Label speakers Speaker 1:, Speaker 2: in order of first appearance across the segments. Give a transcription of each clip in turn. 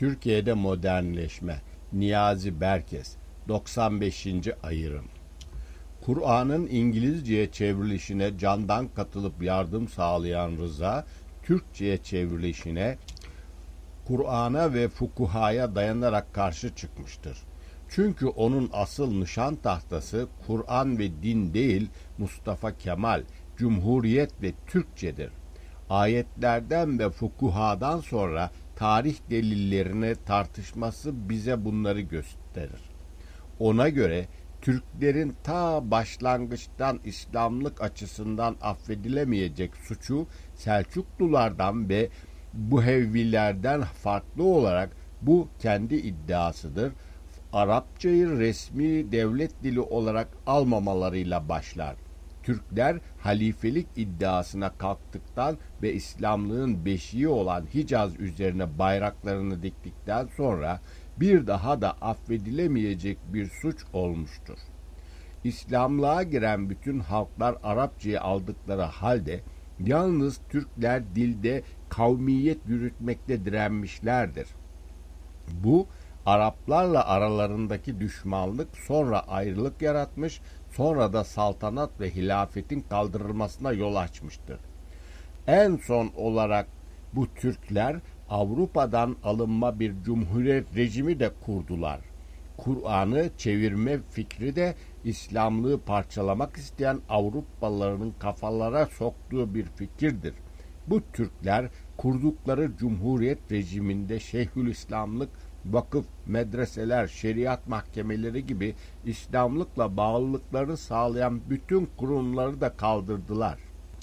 Speaker 1: Türkiye'de modernleşme. Niyazi Berkes. 95. ayırım. Kur'an'ın İngilizceye çevrilişine candan katılıp yardım sağlayan Rıza, Türkçe'ye çevrilişine Kur'an'a ve fukuhaya dayanarak karşı çıkmıştır. Çünkü onun asıl nişan tahtası Kur'an ve din değil, Mustafa Kemal, Cumhuriyet ve Türkçedir. Ayetlerden ve fukuhadan sonra tarih delillerini tartışması bize bunları gösterir. Ona göre Türklerin ta başlangıçtan İslamlık açısından affedilemeyecek suçu Selçuklulardan ve Buhevvilerden farklı olarak bu kendi iddiasıdır. Arapçayı resmi devlet dili olarak almamalarıyla başlar. Türkler halifelik iddiasına kalktıktan ve İslamlığın beşiği olan Hicaz üzerine bayraklarını diktikten sonra bir daha da affedilemeyecek bir suç olmuştur. İslamlığa giren bütün halklar Arapçayı aldıkları halde yalnız Türkler dilde kavmiyet yürütmekte direnmişlerdir. Bu Araplarla aralarındaki düşmanlık sonra ayrılık yaratmış, sonra da saltanat ve hilafetin kaldırılmasına yol açmıştır. En son olarak bu Türkler Avrupa'dan alınma bir cumhuriyet rejimi de kurdular. Kur'an'ı çevirme fikri de İslamlığı parçalamak isteyen Avrupalıların kafalara soktuğu bir fikirdir. Bu Türkler kurdukları cumhuriyet rejiminde Şeyhülislamlık, vakıf, medreseler, şeriat mahkemeleri gibi İslamlıkla bağlılıklarını sağlayan bütün kurumları da kaldırdılar.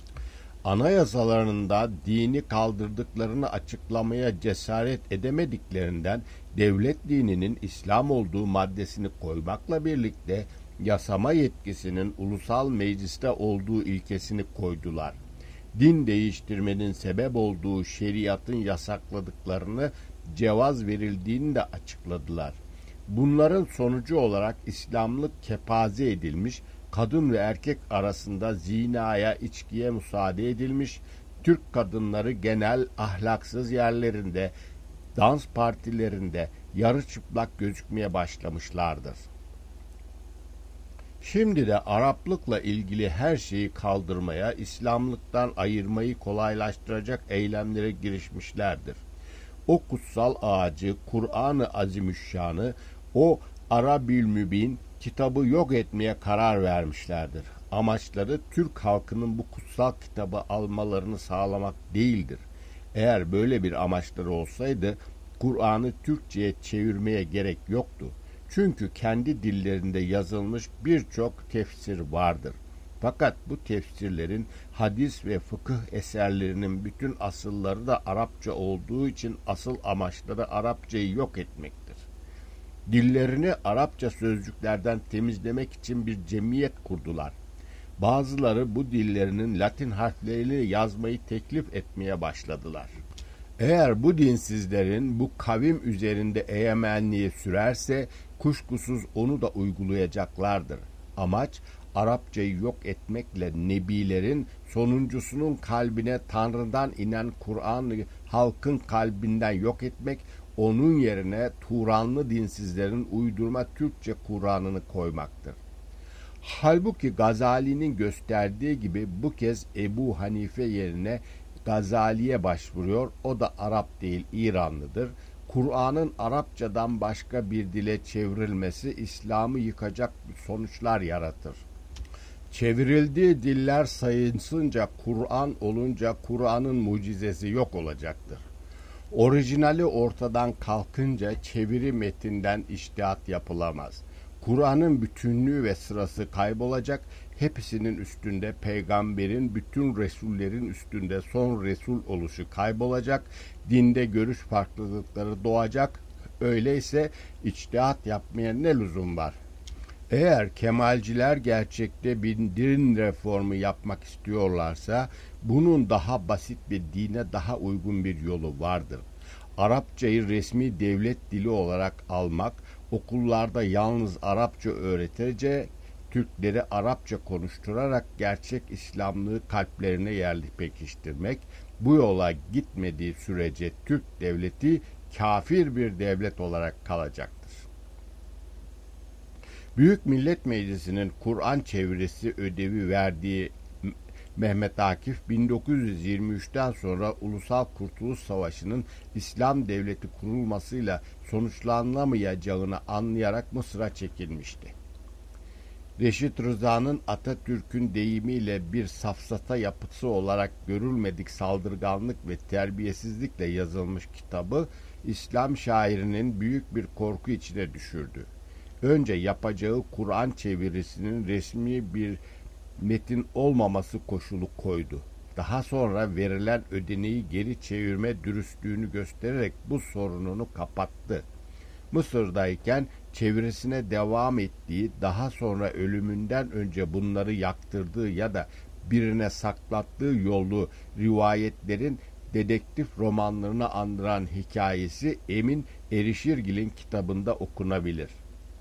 Speaker 1: Anayasalarında dini kaldırdıklarını açıklamaya cesaret edemediklerinden devlet dininin İslam olduğu maddesini koymakla birlikte yasama yetkisinin ulusal mecliste olduğu ilkesini koydular. Din değiştirmenin sebep olduğu şeriatın yasakladıklarını cevaz verildiğini de açıkladılar. Bunların sonucu olarak İslamlık kepaze edilmiş, kadın ve erkek arasında zinaya, içkiye müsaade edilmiş, Türk kadınları genel ahlaksız yerlerinde, dans partilerinde yarı çıplak gözükmeye başlamışlardır. Şimdi de Araplıkla ilgili her şeyi kaldırmaya, İslamlıktan ayırmayı kolaylaştıracak eylemlere girişmişlerdir. O kutsal ağacı, Kur'an-ı Azimüşşan'ı, o Arabül Mübin kitabı yok etmeye karar vermişlerdir. Amaçları Türk halkının bu kutsal kitabı almalarını sağlamak değildir. Eğer böyle bir amaçları olsaydı Kur'an'ı Türkçe'ye çevirmeye gerek yoktu. Çünkü kendi dillerinde yazılmış birçok tefsir vardır. Fakat bu tefsirlerin hadis ve fıkıh eserlerinin bütün asılları da Arapça olduğu için asıl amaçları Arapçayı yok etmektir. Dillerini Arapça sözcüklerden temizlemek için bir cemiyet kurdular. Bazıları bu dillerinin Latin harfleriyle yazmayı teklif etmeye başladılar. Eğer bu dinsizlerin bu kavim üzerinde egemenliği sürerse kuşkusuz onu da uygulayacaklardır. Amaç Arapçayı yok etmekle nebilerin sonuncusunun kalbine Tanrı'dan inen Kur'an'ı halkın kalbinden yok etmek, onun yerine Turanlı dinsizlerin uydurma Türkçe Kur'an'ını koymaktır. Halbuki Gazali'nin gösterdiği gibi bu kez Ebu Hanife yerine Gazali'ye başvuruyor. O da Arap değil, İranlıdır. Kur'an'ın Arapçadan başka bir dile çevrilmesi İslam'ı yıkacak sonuçlar yaratır. Çevrildiği diller sayısınca Kur'an olunca Kur'an'ın mucizesi yok olacaktır. Orijinali ortadan kalkınca çeviri metinden içtihat yapılamaz. Kur'an'ın bütünlüğü ve sırası kaybolacak, hepsinin üstünde peygamberin, bütün resullerin üstünde son resul oluşu kaybolacak, dinde görüş farklılıkları doğacak, öyleyse içtihat yapmaya ne lüzum var? Eğer Kemalciler gerçekte bir din reformu yapmak istiyorlarsa, bunun daha basit ve dine daha uygun bir yolu vardır. Arapçayı resmi devlet dili olarak almak, okullarda yalnız Arapça öğretilecek, Türkleri Arapça konuşturarak gerçek İslamlığı kalplerine yerli pekiştirmek, bu yola gitmediği sürece Türk devleti kafir bir devlet olarak kalacaktır. Büyük Millet Meclisi'nin Kur'an çevirisi ödevi verdiği Mehmet Akif 1923'ten sonra Ulusal Kurtuluş Savaşı'nın İslam devleti kurulmasıyla sonuçlanamayacağını anlayarak Mısır'a çekilmişti. Reşit Rıza'nın Atatürk'ün deyimiyle bir safsata yapısı olarak görülmedik saldırganlık ve terbiyesizlikle yazılmış kitabı İslam şairinin büyük bir korku içine düşürdü. Önce yapacağı Kur'an çevirisinin resmi bir metin olmaması koşulu koydu. Daha sonra verilen ödeneği geri çevirme dürüstlüğünü göstererek bu sorununu kapattı. Mısır'dayken çevirisine devam ettiği, daha sonra ölümünden önce bunları yaktırdığı ya da birine saklattığı yolu rivayetlerin dedektif romanlarını andıran hikayesi Emin Erişirgil'in kitabında okunabilir.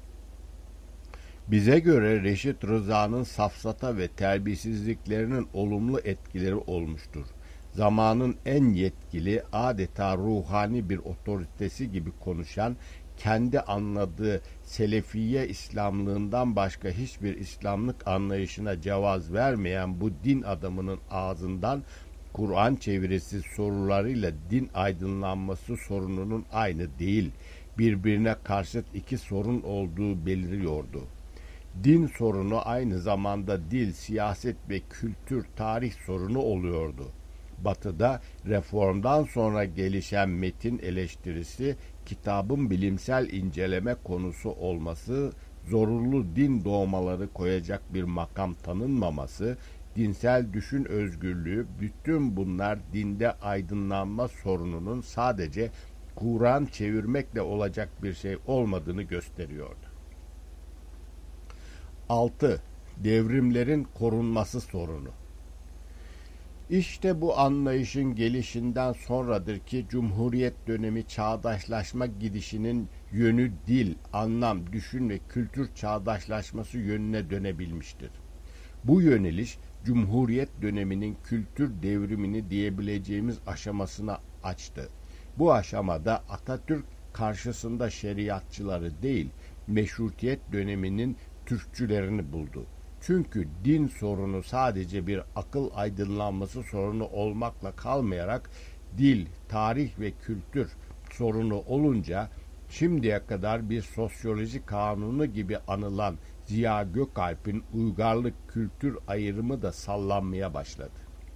Speaker 1: Bize göre Reşit Rıza'nın safsata ve terbiyesizliklerinin olumlu etkileri olmuştur. Zamanın en yetkili, adeta ruhani bir otoritesi gibi konuşan, kendi anladığı Selefiye İslamlığından başka hiçbir İslamlık anlayışına cevaz vermeyen bu din adamının ağzından Kur'an çevirisi sorularıyla din aydınlanması sorununun aynı değil, birbirine karşıt iki sorun olduğu beliriyordu. Din sorunu aynı zamanda dil, siyaset ve kültür, tarih sorunu oluyordu. Batı'da reformdan sonra gelişen metin eleştirisi, kitabın bilimsel inceleme konusu olması, zorunlu din doğmaları koyacak bir makam tanınmaması, dinsel düşün özgürlüğü, bütün bunlar dinde aydınlanma sorununun sadece Kur'an çevirmekle olacak bir şey olmadığını gösteriyordu. 6. Devrimlerin korunması sorunu. İşte bu anlayışın gelişinden sonradır ki Cumhuriyet dönemi çağdaşlaşma gidişinin yönü dil, anlam, düşün ve kültür çağdaşlaşması yönüne dönebilmiştir. Bu yöneliş Cumhuriyet döneminin kültür devrimini diyebileceğimiz aşamasına açtı. Bu aşamada Atatürk karşısında şeriatçıları değil, meşrutiyet döneminin Türkçülerini buldu. Çünkü din sorunu sadece bir akıl aydınlanması sorunu olmakla kalmayarak dil, tarih ve kültür sorunu olunca şimdiye kadar bir sosyoloji kanunu gibi anılan Ziya Gökalp'in uygarlık kültür ayrımı da sallanmaya başladı.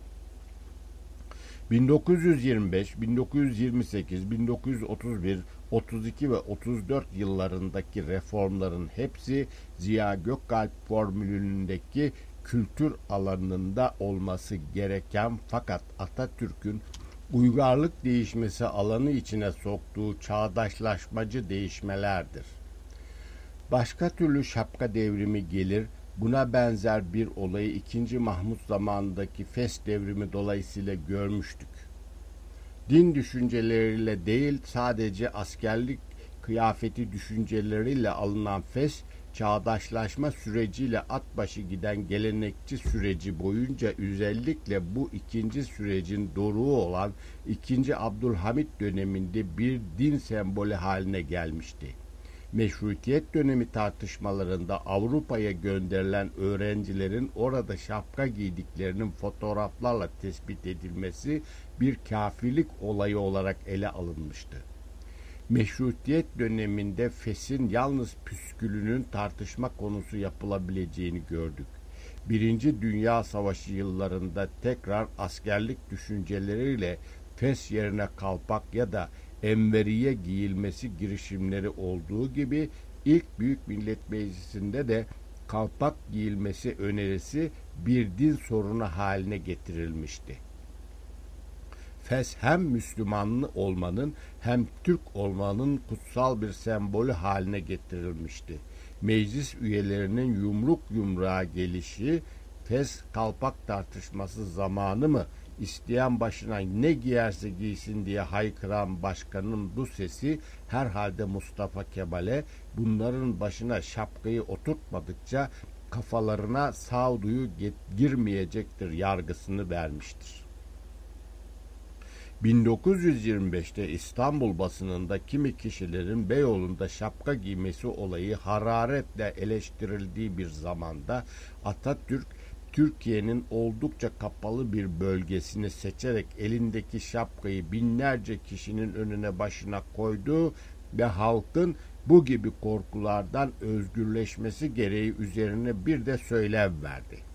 Speaker 1: 1925, 1928, 1931, 32 ve 34 yıllarındaki reformların hepsi Ziya Gökalp formülündeki kültür alanında olması gereken fakat Atatürk'ün uygarlık değişmesi alanı içine soktuğu çağdaşlaşmacı değişmelerdir. Başka türlü şapka devrimi gelir, buna benzer bir olayı 2. Mahmut zamanındaki Fes devrimi dolayısıyla görmüştük. Din düşünceleriyle değil, sadece askerlik kıyafeti düşünceleriyle alınan Fes, çağdaşlaşma süreciyle at başı giden gelenekçi süreci boyunca özellikle bu ikinci sürecin doruğu olan 2. Abdülhamit döneminde bir din sembolü haline gelmişti. Meşrutiyet dönemi tartışmalarında Avrupa'ya gönderilen öğrencilerin orada şapka giydiklerinin fotoğraflarla tespit edilmesi bir kafirlik olayı olarak ele alınmıştı. Meşrutiyet döneminde Fes'in yalnız püskülünün tartışma konusu yapılabileceğini gördük. Birinci Dünya Savaşı yıllarında tekrar askerlik düşünceleriyle Fes yerine kalpak ya da enveriye giyilmesi girişimleri olduğu gibi ilk Büyük Millet Meclisi'nde de kalpak giyilmesi önerisi bir din sorunu haline getirilmişti. Fes hem Müslüman olmanın hem Türk olmanın kutsal bir sembolü haline getirilmişti. Meclis üyelerinin yumruk yumruğa gelişi, Fes kalpak tartışması zamanı mı, İsteyen başına ne giyerse giysin diye haykıran başkanın bu sesi herhalde Mustafa Kemal'e bunların başına şapkayı oturtmadıkça kafalarına sağduyu girmeyecektir yargısını vermiştir. 1925'te İstanbul basınında kimi kişilerin Beyoğlu'nda şapka giymesi olayı hararetle eleştirildiği bir zamanda Atatürk, Türkiye'nin oldukça kapalı bir bölgesini seçerek elindeki şapkayı binlerce kişinin önüne başına koydu ve halkın bu gibi korkulardan özgürleşmesi gereği üzerine bir de söylev verdi.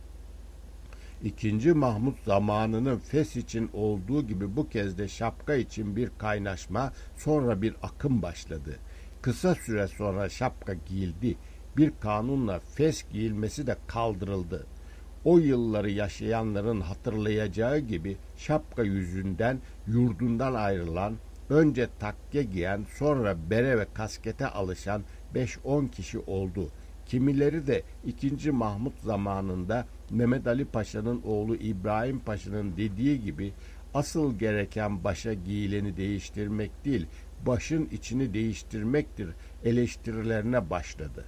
Speaker 1: İkinci Mahmut zamanının fes için olduğu gibi bu kez de şapka için bir kaynaşma, sonra bir akım başladı. Kısa süre sonra şapka giyildi. Bir kanunla fes giyilmesi de kaldırıldı. O yılları yaşayanların hatırlayacağı gibi şapka yüzünden yurdundan ayrılan, önce takke giyen, sonra bere ve kaskete alışan 5-10 kişi oldu. Kimileri de 2. Mahmut zamanında Mehmet Ali Paşa'nın oğlu İbrahim Paşa'nın dediği gibi asıl gereken başa giyileni değiştirmek değil, başın içini değiştirmektir eleştirilerine başladı.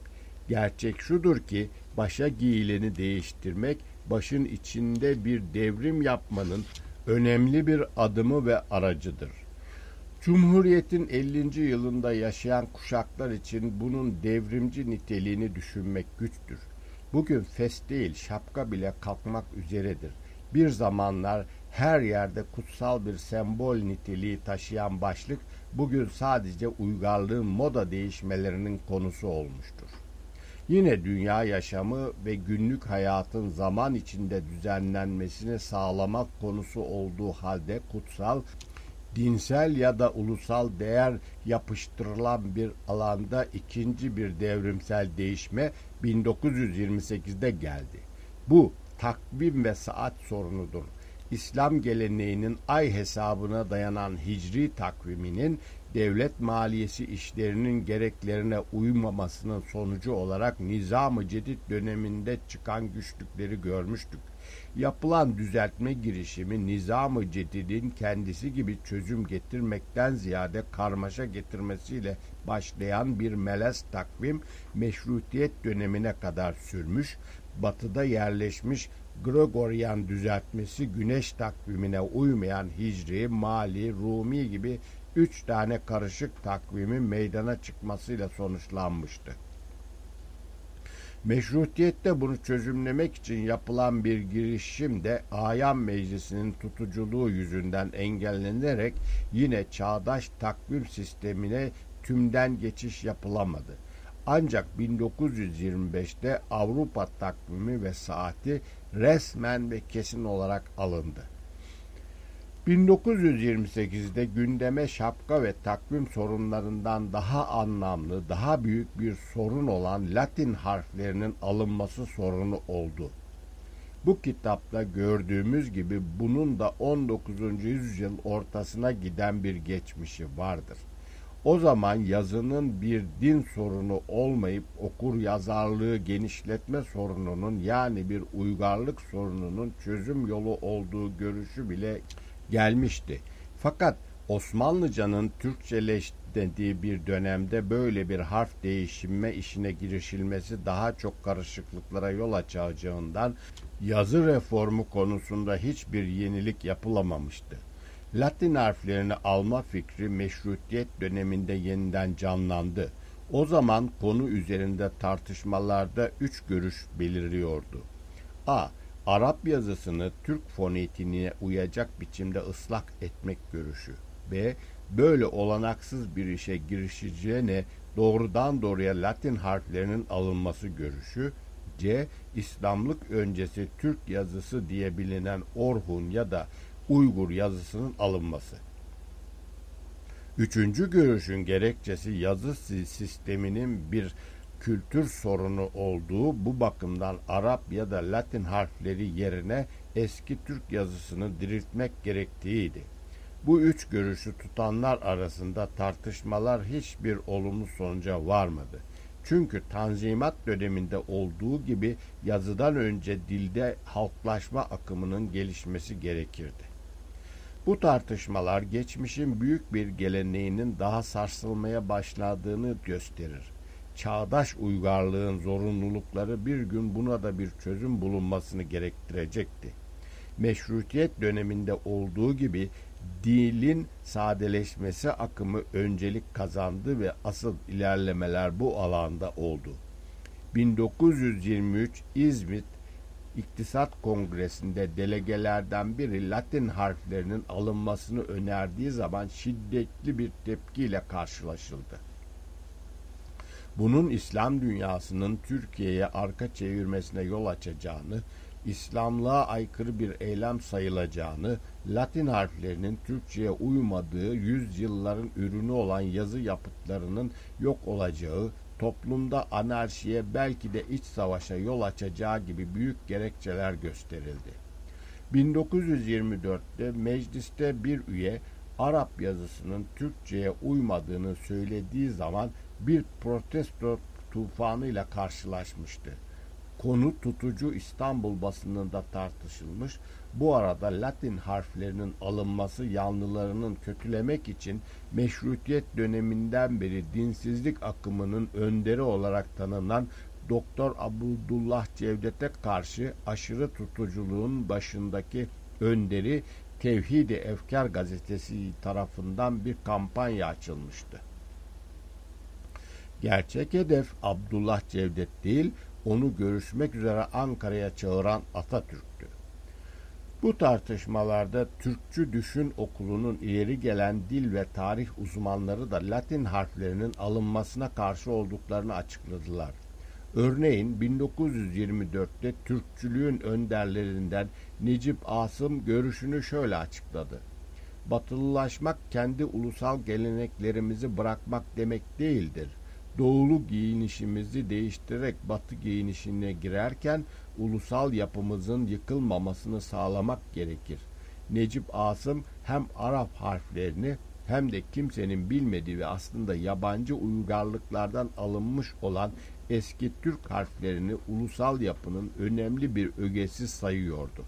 Speaker 1: Gerçek şudur ki başa giyileni değiştirmek, başın içinde bir devrim yapmanın önemli bir adımı ve aracıdır. Cumhuriyet'in 50. yılında yaşayan kuşaklar için bunun devrimci niteliğini düşünmek güçtür. Bugün fes değil, şapka bile kalkmak üzeredir. Bir zamanlar her yerde kutsal bir sembol niteliği taşıyan başlık, bugün sadece uygarlığın moda değişmelerinin konusu olmuştur. Yine dünya yaşamı ve günlük hayatın zaman içinde düzenlenmesini sağlamak konusu olduğu halde kutsal, dinsel ya da ulusal değer yapıştırılan bir alanda ikinci bir devrimsel değişme 1928'de geldi. Bu takvim ve saat sorunudur. İslam geleneğinin ay hesabına dayanan hicri takviminin devlet maliyesi işlerinin gereklerine uymamasının sonucu olarak Nizam-ı Cedid döneminde çıkan güçlükleri görmüştük. Yapılan düzeltme girişimi Nizam-ı Cedid'in kendisi gibi çözüm getirmekten ziyade karmaşa getirmesiyle başlayan bir melez takvim meşrutiyet dönemine kadar sürmüş, batıda yerleşmiş Gregorian düzeltmesi güneş takvimine uymayan Hicri, Mali, Rumi gibi 3 tane karışık takvimin meydana çıkmasıyla sonuçlanmıştı. Meşrutiyette bunu çözümlemek için yapılan bir girişim de Ayan Meclisi'nin tutuculuğu yüzünden engellenerek yine çağdaş takvim sistemine tümden geçiş yapılamadı. Ancak 1925'te Avrupa takvimi ve saati resmen ve kesin olarak alındı. 1928'de gündeme şapka ve takvim sorunlarından daha anlamlı, daha büyük bir sorun olan Latin harflerinin alınması sorunu oldu. Bu kitapta gördüğümüz gibi bunun da 19. yüzyıl ortasına giden bir geçmişi vardır. O zaman yazının bir din sorunu olmayıp okur yazarlığı genişletme sorununun yani bir uygarlık sorununun çözüm yolu olduğu görüşü bile gelmişti. Fakat Osmanlıcanın Türkçeleştiği bir dönemde böyle bir harf değişimi işine girişilmesi daha çok karışıklıklara yol açacağından yazı reformu konusunda hiçbir yenilik yapılamamıştı. Latin harflerini alma fikri meşrutiyet döneminde yeniden canlandı. O zaman konu üzerinde tartışmalarda 3 görüş beliriyordu. A. Arap yazısını Türk fonetiğine uyacak biçimde ıslak etmek görüşü. B. Böyle olanaksız bir işe girişeceğine doğrudan doğruya Latin harflerinin alınması görüşü. C. İslamlık öncesi Türk yazısı diye bilinen Orhun ya da Uygur yazısının alınması. Üçüncü görüşün gerekçesi yazı sisteminin bir kültür sorunu olduğu, bu bakımdan Arap ya da Latin harfleri yerine eski Türk yazısını diriltmek gerektiğiydi. Bu üç görüşü tutanlar arasında tartışmalar hiçbir olumlu sonuca varmadı. Çünkü Tanzimat döneminde olduğu gibi yazıdan önce dilde halklaşma akımının gelişmesi gerekirdi. Bu tartışmalar geçmişin büyük bir geleneğinin daha sarsılmaya başladığını gösterir. Çağdaş uygarlığın zorunlulukları bir gün buna da bir çözüm bulunmasını gerektirecekti. Meşrutiyet döneminde olduğu gibi Dilin sadeleşmesi akımı öncelik kazandı ve asıl ilerlemeler bu alanda oldu. 1923 İzmit İktisat Kongresi'nde delegelerden biri Latin harflerinin alınmasını önerdiği zaman şiddetli bir tepkiyle karşılaşıldı. Bunun İslam dünyasının Türkiye'ye arka çevirmesine yol açacağını, İslamlığa aykırı bir eylem sayılacağını, Latin harflerinin Türkçe'ye uymadığı yüzyılların ürünü olan yazı yapıtlarının yok olacağı, toplumda anarşiye belki de iç savaşa yol açacağı gibi büyük gerekçeler gösterildi. 1924'te mecliste bir üye Arap yazısının Türkçe'ye uymadığını söylediği zaman bir protesto tufanıyla karşılaşmıştı. Konu tutucu İstanbul basınında tartışılmış. Bu arada Latin harflerinin alınması yanlılarının kötülemek için meşrutiyet döneminden beri dinsizlik akımının önderi olarak tanınan Doktor Abdullah Cevdet'e karşı aşırı tutuculuğun başındaki önderi Tevhid-i Efkar gazetesi tarafından bir kampanya açılmıştı. Gerçek hedef Abdullah Cevdet değil, onu görüşmek üzere Ankara'ya çağıran Atatürk'tü. Bu tartışmalarda Türkçü Düşün Okulu'nun ileri gelen dil ve tarih uzmanları da Latin harflerinin alınmasına karşı olduklarını açıkladılar. Örneğin 1924'te Türkçülüğün önderlerinden Necip Asım görüşünü şöyle açıkladı. Batılılaşmak kendi ulusal geleneklerimizi bırakmak demek değildir. Doğulu giyinişimizi değiştirerek Batı giyinişine girerken ulusal yapımızın yıkılmamasını sağlamak gerekir. Necip Asım hem Arap harflerini hem de kimsenin bilmediği ve aslında yabancı uygarlıklardan alınmış olan eski Türk harflerini ulusal yapının önemli bir ögesi sayıyordu.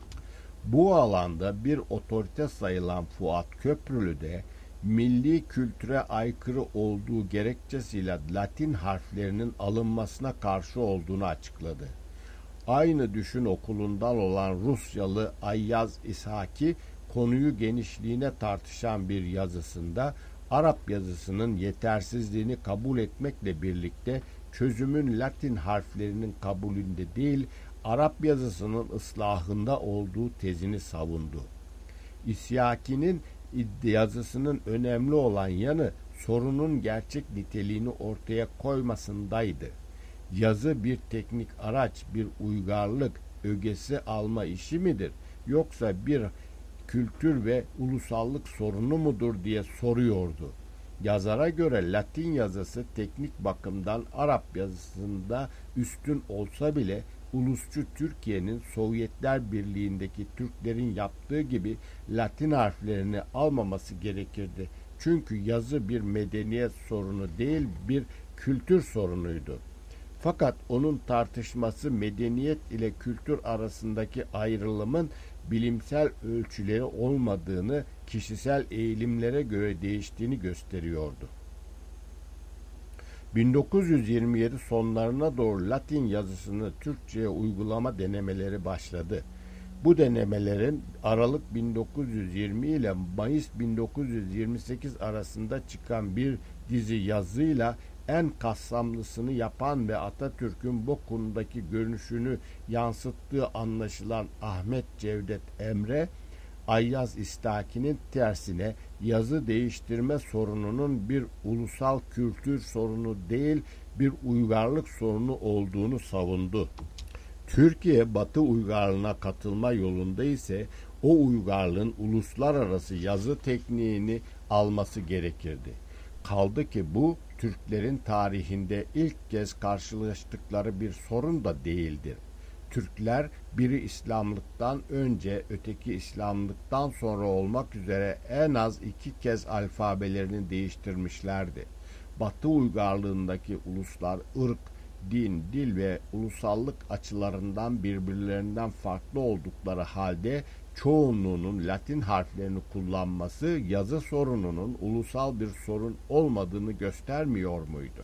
Speaker 1: Bu alanda bir otorite sayılan Fuat Köprülü de milli kültüre aykırı olduğu gerekçesiyle Latin harflerinin alınmasına karşı olduğunu açıkladı. Aynı Düşün Okulu'ndan olan Rusyalı Ayyaz İshaki konuyu genişliğine tartışan bir yazısında Arap yazısının yetersizliğini kabul etmekle birlikte çözümün Latin harflerinin kabulünde değil, Arap yazısının ıslahında olduğu tezini savundu. İsyaki'nin yazısının önemli olan yanı sorunun gerçek niteliğini ortaya koymasındaydı. Yazı bir teknik araç, bir uygarlık ögesi alma işi midir? Yoksa bir kültür ve ulusallık sorunu mudur diye soruyordu. Yazara göre Latin yazısı teknik bakımdan Arap yazısında üstün olsa bile ulusçu Türkiye'nin Sovyetler Birliği'ndeki Türklerin yaptığı gibi Latin harflerini almaması gerekirdi. Çünkü yazı bir medeniyet sorunu değil, bir kültür sorunuydu. Fakat onun tartışması medeniyet ile kültür arasındaki ayrılımın bilimsel ölçüleri olmadığını, kişisel eğilimlere göre değiştiğini gösteriyordu. 1927 sonlarına doğru Latin yazısını Türkçe'ye uygulama denemeleri başladı. Bu denemelerin Aralık 1920 ile Mayıs 1928 arasında çıkan bir dizi yazıyla en kapsamlısını yapan ve Atatürk'ün bu konudaki görüşünü yansıttığı anlaşılan Ahmet Cevdet Emre, Ayyaz İstaki'nin tersine yazı değiştirme sorununun bir ulusal kültür sorunu değil, bir uygarlık sorunu olduğunu savundu. Türkiye Batı uygarlığına katılma yolunda ise o uygarlığın uluslararası yazı tekniğini alması gerekirdi. Kaldı ki bu Türklerin tarihinde ilk kez karşılaştıkları bir sorun da değildir. Türkler biri İslamlıktan önce öteki İslamlıktan sonra olmak üzere en az 2 kez alfabelerini değiştirmişlerdi. Batı uygarlığındaki uluslar ırk, din, dil ve ulusallık açılarından birbirlerinden farklı oldukları halde çoğunluğunun Latin harflerini kullanması yazı sorununun ulusal bir sorun olmadığını göstermiyor muydu?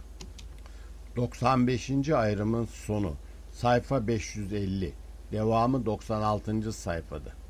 Speaker 1: 95. ayrımın sonu. Sayfa 550. Devamı 96. sayfada.